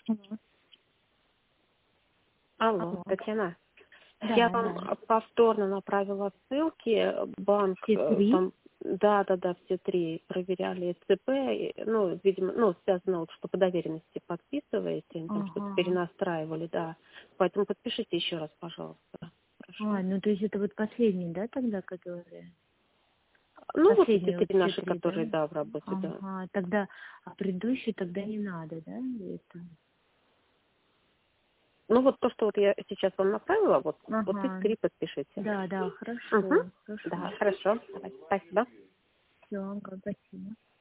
Мгм. Алло, Алло. Татьяна. Я Да, вам да. повторно направила ссылки, банк, Все три? там, да, все три проверяли ЦП, ну, видимо, ну, связано, вот, что по доверенности подписываете, там что-то Ага. перенастраивали, да. Поэтому подпишите еще раз, пожалуйста. Хорошо. Ну то есть это вот последний, да, тогда, которые? Ну, вот эти Последние вот три все наши, три, да? которые, да, в работе, да. Ага. Тогда, а предыдущий тогда не надо, да? Это? Ну, вот то, что вот я сейчас вам направила, вот эти Ага. три подпишите. Да, да, Угу. хорошо, хорошо. Да, хорошо. Давай, спасибо. Все, спасибо.